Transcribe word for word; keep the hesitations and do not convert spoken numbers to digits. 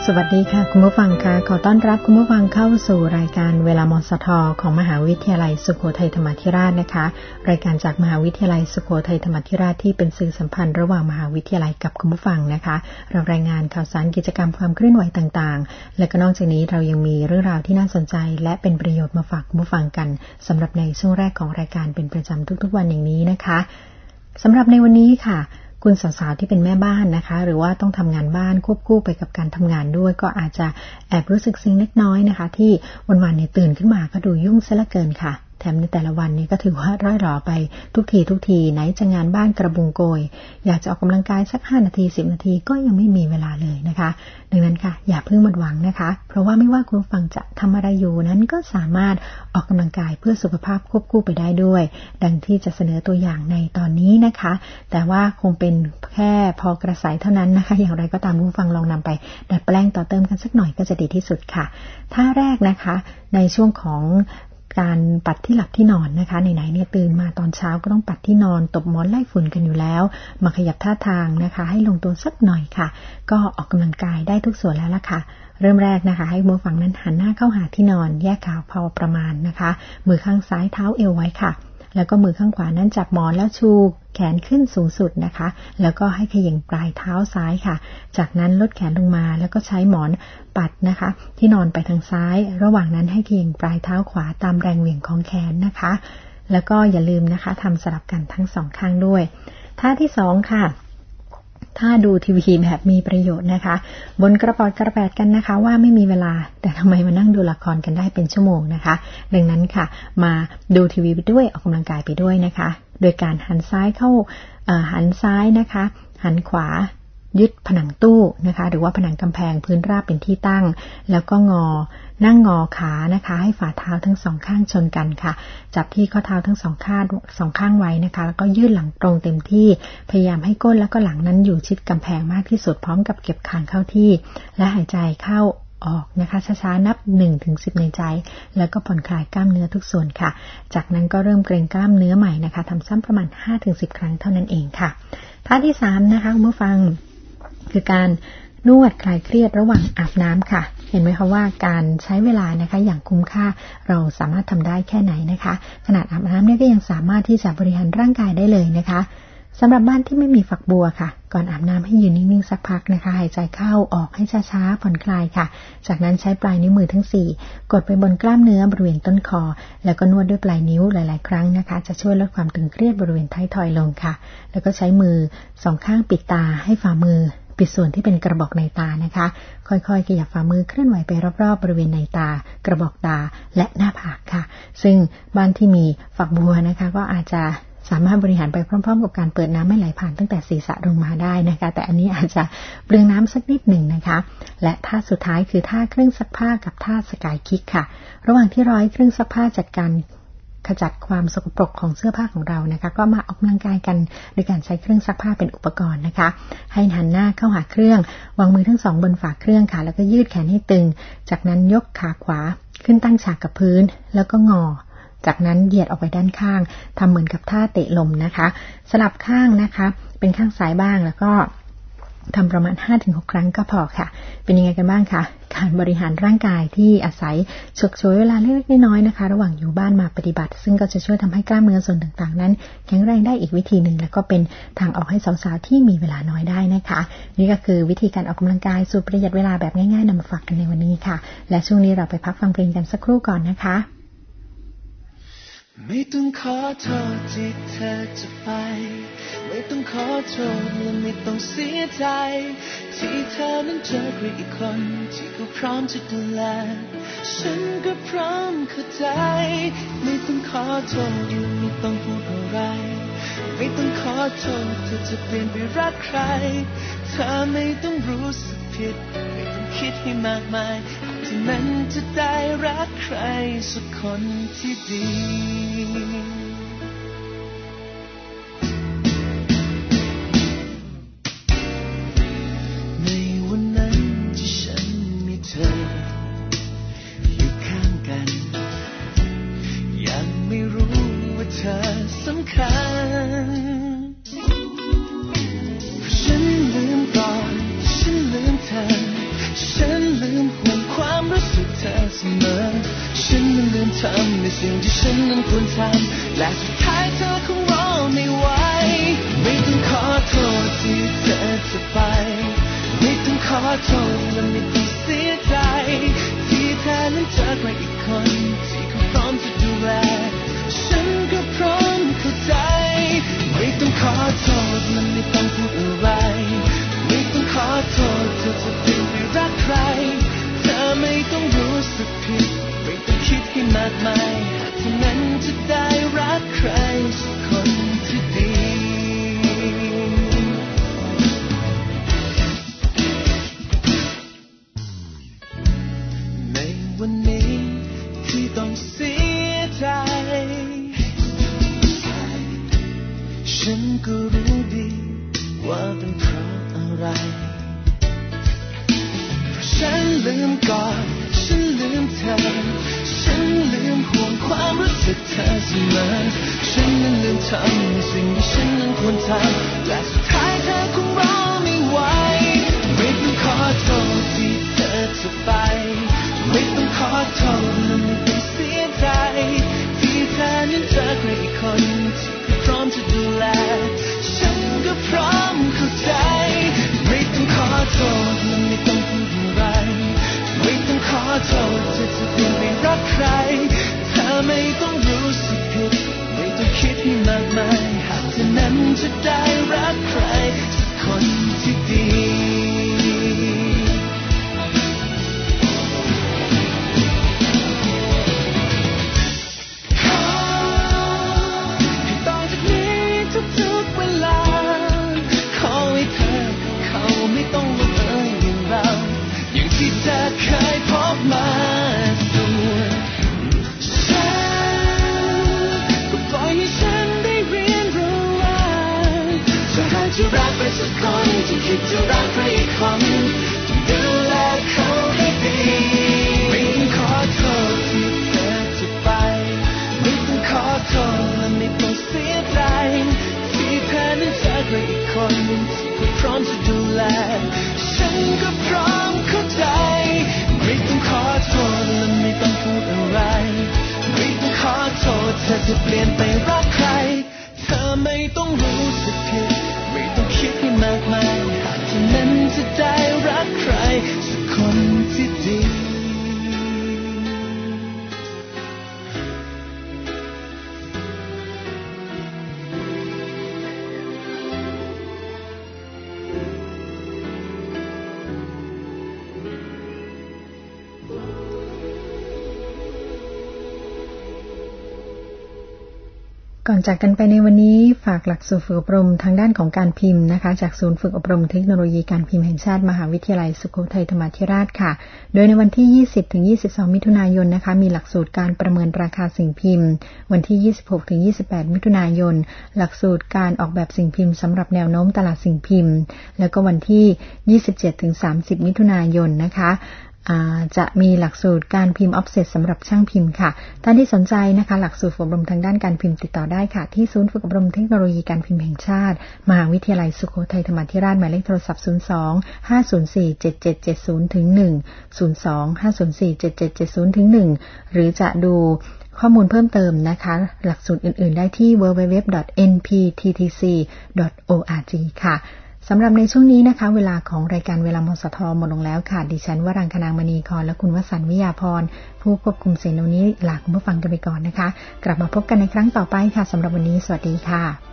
สวัสดีค่ะคุณผู้ฟังค่ะขอต้อนรับคุณผู้ฟังเข้าสู่รายการเวลามสทของมหาวิทยาลัยสุโขทัยธรรมาธิราชนะคะรายการจากมหาวิทยาลัยสุโขทัยธรรมาธิราชที่เป็นสื่อสัมพันธ์ระหว่างมหาวิทยาลัยกับคุณผู้ฟังนะคะเรารายงานข่าวสารกิจกรรมความเคลื่อนไหวต่างๆและก็นอกจากนี้เรายังมีเรื่องราวที่น่าสนใจและเป็นประโยชน์มาฝากคุณผู้ฟังกันสำหรับในช่วงแรกของรายการเป็นประจำทุกๆวันอย่างนี้นะคะสำหรับในวันนี้ค่ะคุณสาวๆที่เป็นแม่บ้านนะคะหรือว่าต้องทำงานบ้านควบคู่ไปกับการทำงานด้วยก็อาจจะแอบรู้สึกซึ้งเล็กน้อยนะคะที่วันๆเนี่ยตื่นขึ้นมาก็ดูยุ่งซะเหลือเกินค่ะแถมในแต่ละวันนี้ก็ถือว่าร่อยหรอไปทุกทีทุกทีไหนจะงานบ้านกระบุงโกยอยากจะออกกำลังกายสักห้านาทีสิบนาทีก็ยังไม่มีเวลาเลยนะคะดังนั้นค่ะอย่าเพิ่งหมดหวังนะคะเพราะว่าไม่ว่าคุณฟังจะทำอะไรอยู่นั้นก็สามารถออกกำลังกายเพื่อสุขภาพควบคู่ไปได้ด้วยดังที่จะเสนอตัวอย่างในตอนนี้นะคะแต่ว่าคงเป็นแค่พอกระใสเท่านั้นนะคะอย่างไรก็ตามคุณฟังลองนำไปดัดแปลงต่อเติมกันสักหน่อยก็จะดีที่สุดค่ะท่าแรกนะคะในช่วงของการปัดที่หลับที่นอนนะคะไหนๆเนี่ยตื่นมาตอนเช้าก็ต้องปัดที่นอนตบหมอนไล่ฝุ่นกันอยู่แล้วมาขยับท่าทางนะคะให้ลงตัวสักหน่อยค่ะก็ออกกำลังกายได้ทุกส่วนแล้วล่ะค่ะเริ่มแรกนะคะให้มือฝั่งนั้นหันหน้าเข้าหาที่นอนแยกขาพอประมาณนะคะมือข้างซ้ายเท้าเอวไว้ค่ะแล้วก็มือข้างขวานั้นจับหมอนแล้วชูแขนขึ้นสูงสุดนะคะแล้วก็ให้เขย่งปลายเท้าซ้ายค่ะจากนั้นลดแขนลงมาแล้วก็ใช้หมอนปัดนะคะที่นอนไปทางซ้ายระหว่างนั้นให้เขย่งปลายเท้าขวาตามแรงเหวี่ยงของแขนนะคะแล้วก็อย่าลืมนะคะทำสลับกันทั้งสองข้างด้วยท่าที่สองค่ะถ้าดูทีวีแบบมีประโยชน์นะคะบนกระปอดกระแปดกันนะคะว่าไม่มีเวลาแต่ทำไมมานั่งดูละครกันได้เป็นชั่วโมงนะคะดังนั้นค่ะมาดูทีวีไปด้วยออกกำลังกายไปด้วยนะคะโดยการหันซ้ายเข้าหันซ้ายนะคะหันขวายึดผนังตู้นะคะหรือว่าผนังกำแพงพื้นราบเป็นที่ตั้งแล้วก็งอนั่งงอขานะคะให้ฝ่าเท้าทั้งสองข้างชนกันค่ะจับที่ข้อเท้าทั้งสองข้างสองข้างไว้นะคะแล้วก็ยืดหลังตรงเต็มที่พยายามให้ก้นแล้วก็หลังนั้นอยู่ชิดกำแพงมากที่สุดพร้อมกับเก็บคางเข้าที่และหายใจเข้าออกนะคะช้าๆนับ หนึ่งถึงสิบ ในใจแล้วก็ผ่อนคลายกล้ามเนื้อทุกส่วนค่ะจากนั้นก็เริ่มเกร็งกล้ามเนื้อใหม่นะคะทำซ้ำประมาณ ห้าถึงสิบ ครั้งเท่านั้นเองค่ะท่าที่สามนะคะคุณผู้ฟังคือการนวดคลายเครียดระหว่างอาบน้ำค่ะเห็นไหมคะว่าการใช้เวลานะคะอย่างคุ้มค่าเราสามารถทำได้แค่ไหนนะคะขนาดอาบน้ำเนี่ยก็ยังสามารถที่จะบริหารร่างกายได้เลยนะคะสำหรับบ้านที่ไม่มีฝักบัวค่ะก่อนอาบน้ำให้ยืนนิ่งๆสักพักนะคะหายใจเข้าออกให้ช้าๆผ่อนคลายค่ะจากนั้นใช้ปลายนิ้วมือทั้งสี่กดไปบนกล้ามเนื้อบริเวณต้นคอแล้วก็นวดด้วยปลายนิ้วหลายๆครั้งนะคะจะช่วยลดความตึงเครียดบริเวณท้ายทอยลงค่ะแล้วก็ใช้มือสองข้างปิดตาให้ฝ่ามือปิดส่วนที่เป็นกระบอกในตานะคะค่อยๆขยับฝ่ามือเคลื่อนไหวไปรอบๆบริเวณในตากระบอกตาและหน้าผากค่ะซึ่งบ้านที่มีฝักบัวนะคะก็อาจจะสามารถบริหารไปพร้อมๆกับการเปิดน้ำไม่ไหลผ่านตั้งแต่ศีรษะลงมาได้นะคะแต่อันนี้อาจจะเปลืองน้ำสักนิดหนึ่งนะคะและท่าสุดท้ายคือท่าเครื่องซักผ้ากับท่าสกายคิกค่ะระหว่างที่ร้อยเครื่องซักผ้าจัดการขจัดความสกปรกของเสื้อผ้าของเรานะคะก็มาออกกำลังกายกันโดยการใช้เครื่องซักผ้าเป็นอุปกรณ์นะคะให้หันหน้าเข้าหาเครื่องวางมือทั้งสองบนฝาเครื่องค่ะแล้วก็ยืดแขนให้ตึงจากนั้นยกขาขวาขึ้นตั้งฉากกับพื้นแล้วก็งอจากนั้นเหยียดออกไปด้านข้างทำเหมือนกับท่าเตะลมนะคะสลับข้างนะคะเป็นข้างซ้ายบ้างแล้วก็ทำประมาณ ห้าถึงหก ครั้งก็พอค่ะเป็นยังไงกันบ้างคะการบริหารร่างกายที่อาศัยฉกฉวยเวลาเล็กๆน้อยๆนะคะระหว่างอยู่บ้านมาปฏิบัติซึ่งก็จะช่วยทำให้กล้ามเนื้อส่วนต่างๆนั้นแข็งแรงได้อีกวิธีหนึ่งแล้วก็เป็นทางออกให้สาวๆที่มีเวลาน้อยได้นะคะนี่ก็คือวิธีการออกกำลังกายสูตรประหยัดเวลาแบบง่ายๆนำมาฝากกันในวันนี้ค่ะและช่วงนี้เราไปพักฟังเพลงกันสักครู่ก่อนนะคะไม่ต้องขอโทษที่เธอจะไปไม่ต้องขอโทษและไม่ต้องเสียใจที่เธอนั้นเจอใครอีกคนที่เขาพร้อมจะดูแลฉันก็พร้อมเข้าใจไม่ต้องขอโทษและไม่ต้องพูดอะไรไม่ต้องขอโทษเธอจะเปลี่ยนไปรักใครเธอไม่ต้องรู้สึกผิดไม่ต้องคิดให้มากมายที่นั้นจะได้รักใครสักคนที่ดีในวันนั้นที่ฉันมีเธออยู่ข้างกันยังไม่รู้ว่าเธอสำคัญฉันลืมก่อนฉันลืมเธอฉันสิ่งที่ฉันนั้นควรทำและสุดท้ายเธอคงรอไม่ไหวไม่ต้องขอโทษที่เธอจะไปไม่ต้องขอโทษและไม่ต้องเสียใจที่เธอนั้นเจอใครอีกคนที่เขาพร้อมจะดูแลฉันก็พร้อมเข้าใจไม่ต้องขอโทษและไม่ต้องพูดอะไรไม่ต้องขอโทษเธอจะเปลี่ยนไปรักใครเธอไม่ต้องรู้สึกผิดไม่ต้องคิดให้มากมายหากเธอนั้นจะได้รักใครสักคนที่ดีในวันนี้ที่ต้องเสียใจฉันก็รู้ดีว่าเป็นเพราะอะไรเพราะฉันลืมก่อนฉันลืมเธอฉันลืมห่วงความรู้สึกเธอเสมอฉันนั้นลืมทำสิ่งที่ฉันนั้นควรทำและสุดท้ายเธอคงรอไม่ไหวไม่ต้องขอโทษที่เธอจะไปไม่ต้องขอโทษและไม่ต้องเสียใจที่เธอนั้นเจอใครอีกคนที่เขาพร้อมจะดูแลฉันก็พร้อมเข้าใจไม่ต้องขอโทษและไม่ต้องพูดอะไรไม่ต้องขอโทษเธอจะเปลี่ยนไปรักใครเธอไม่ต้องรู้สึกผิดไม่ต้องคิดให้มากมายหากเธอนั้นจะได้รักใครสักคนที่ดีทุกเวลาขอให้เธอเขาไม่ต้องลงเอยอย่างเราอย่างที่เธอเคยพบมาส่วนฉันก็ปล่อยให้ฉันได้เรียนรู้ว่าจะหาจะรักไปสักคนจะคิดจะรักใครอีกคนต้องดูแลเขาให้ดีไม่ต้องขอโทษที่เธอจะไปไม่ต้องขอโทษและไม่ต้องเสียใจที่เธอนั้นเจอใครอีกคนที่เขาพร้อมจะดูแลฉันก็พร้อมเข้าใจไม่ต้องขอโทษและไม่ต้องพูดอะไรไม่ต้องขอโทษเธอจะเปลี่ยนไปรักใครเธอไม่ต้องรู้สึกผิดไม่ต้องคิดให้มากมายหากเธอนั้นจะได้รักใครสักคนที่ดีก่อนจากกันไปในวันนี้ฝากหลักสูตรฝึกอบรมทางด้านของการพิมพ์นะคะจากศูนย์ฝึกอบรมเทคโนโลยีการพิมพ์แห่งชาติมหาวิทยาลัยสุโขทัยธรรมาธิราชค่ะโดยในวันที่ ยี่สิบถึงยี่สิบสอง มิถุนายนนะคะมีหลักสูตรการประเมินราคาสิ่งพิมพ์วันที่ ยี่สิบหกถึงยี่สิบแปด มิถุนายนหลักสูตรการออกแบบสิ่งพิมพ์สำหรับแนวโน้มตลาดสิ่งพิมพ์แล้วก็วันที่ ยี่สิบเจ็ดถึงสามสิบ มิถุนายนนะคะจะมีหลักสูตรการพิมพ์ออฟเซ็ตสำหรับช่างพิมพ์ค่ะท่านที่สนใจนะคะหลักสูตรฝึกอบรมทางด้านการพิมพ์ติดต่อได้ค่ะที่ศูนย์ฝึกอบรมเทคโนโลยีการพิมพ์แห่งชาติมหาวิทยาลัยสุโขทัยธรรมาธิราชหมายเลขโทรศัพท์ ศูนย์ สอง ห้า ศูนย์ สี่ เจ็ด เจ็ด เจ็ด ศูนย์ หนึ่ง ศูนย์ สอง ห้า ศูนย์ สี่ เจ็ด เจ็ด เจ็ด ศูนย์ หนึ่ง หรือจะดูข้อมูลเพิ่มเติมนะคะหลักสูตรอื่นๆได้ที่ ดับเบิลยู ดับเบิลยู ดับเบิลยู ดอท เอ็น พี ที ที ซี ดอท โอ อาร์ จี ค่ะสำหรับในช่วงนี้นะคะเวลาของรายการเวลามสทหมดลงแล้วค่ะดิฉันวรังคนางมณีครและคุณวสันต์วิยาพรผู้ควบคุมเสียงในวันนี้ลาคุณผู้ฟังกันไปก่อนนะคะกลับมาพบกันในครั้งต่อไปค่ะสำหรับวันนี้สวัสดีค่ะ